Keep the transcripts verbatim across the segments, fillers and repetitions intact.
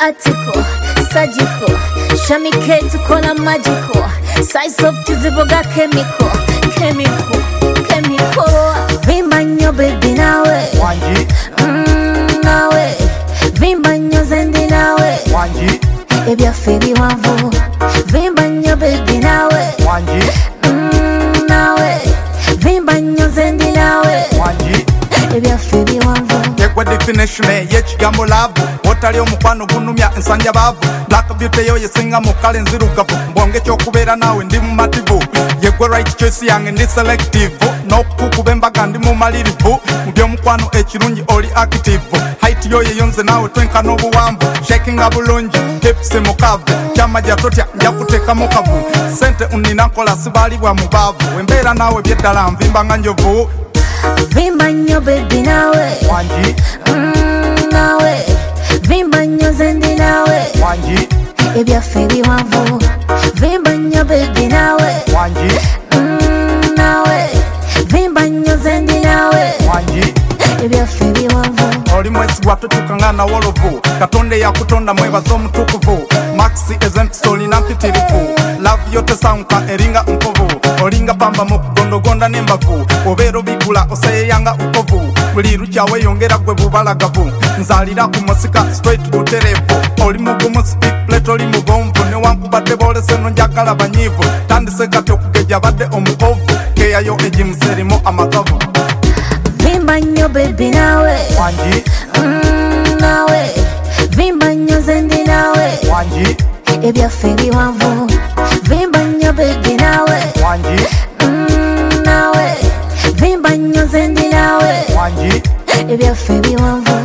article, surgical. Shamike tukola magical. Size of tizivoga chemical, chemical, chemical. Vimba nyo baby nawe, Wanji, mm, nawe. Vimba nyo zendi nawe, Wanji, ebya febi wanvu. Vimba nyo baby nawe, Wanji, mm, nawe. Vimba nyo zendi nawe, Wanji. ebya febi wanvu. Yegwa definition y'ekigambo love otali omukwano gunumya ensanja baavu black beauty yo yesinga mu kale nzirugavu mbonge ky'okubeera naawe ndi mumativu yegwa right choice yange ndi selective n'okukuba embaga ndi mumalirivu mu by'omukwano ekirungi oli active height yo yeyo nze naawe twenkana obuwanvu shakinga bulungi tips mukave kyamajja totya nja kuteekamu kavu sente unina nkola sibaalibwa mu baavu embeera naawe byeddala nvimba nga njovu. Vimba nyo baby nawe, Wanji, mm, nawe. Vimba nyo zendi nawe, Wanji, ebya febi wanvu. Vimba nyo baby nawe, Wanji, mm, nawe. Vimba nyo zendi nawe, Wanji. ebya febi wanvu. Oli mwesi watutukanga na wolovu katonde yakutonda mwebaza omutukuvu maxi ezempistoli nampitirivu love yote sanka eringa nkovu olinga pamba mu kugondogonda n'embavu obeera obigula oseyeyanga ukovu buli lukya weeyongera gwe bubalagavu nzalira ku musika straight buterevu oli mugumu speak plate oli mugomvu newankubadde boolese no njagala banyiivu tandise kati okugeja badde omukovu keyayo egimuserimu amakavu. Vimba nyo baby nawe, Wanji, mm, nawe. Vimba nyo zendi nawe, Wanji, ebya febi wanvu. Vimba nyo baby nawe, Wanji, mm, nawe. Vimba nyo zendi nawe, Wanji. ebya febi wanvu.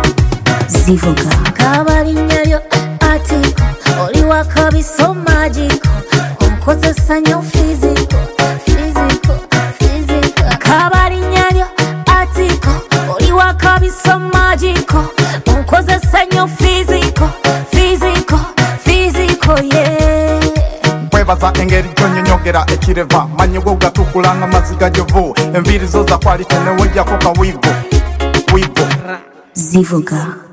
Zivuga kabalinnya lyo article, oli wakabiso magical. Onkozesa nyo physical, physical, physical. Kabalinnya lyo article, oli wakabiso magical. Onkozesa nyo physical, physical, physical, yeah. Nkwebaza engeri gyonyonyogera ekireva manyi gwe gatukulanga maziga jovu enviiri zo za kwali tenewejjako kawivu wivu Zivuga.